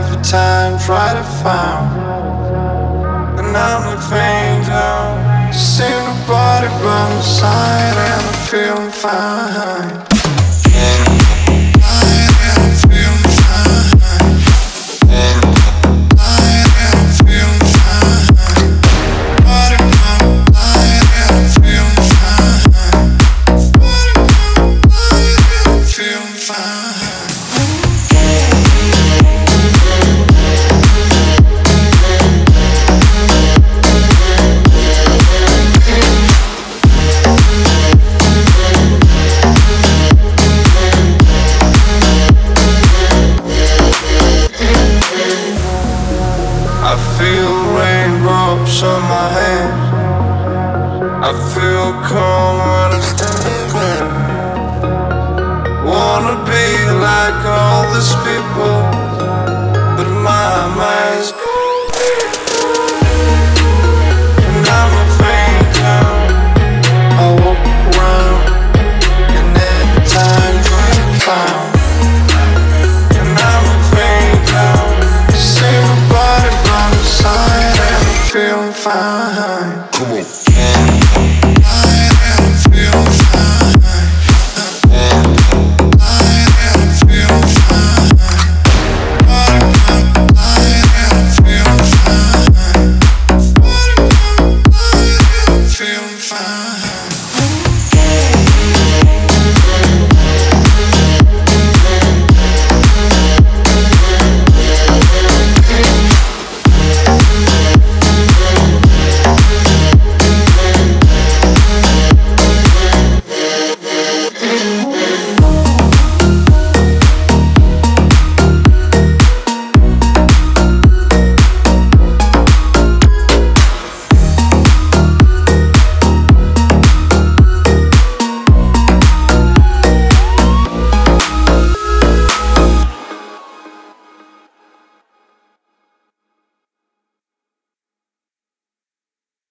every time try to find. And I'm like faint out, just see nobody by my side, and I'm feeling fine. I feel raindrops on my hands. I feel calm when I stand there. Wanna be like all these people, but my mind's gone. And I'm a faint now. I walk around, and every time try to find. And I'm a faint now. See nobody by my side, and I'm feeling fine.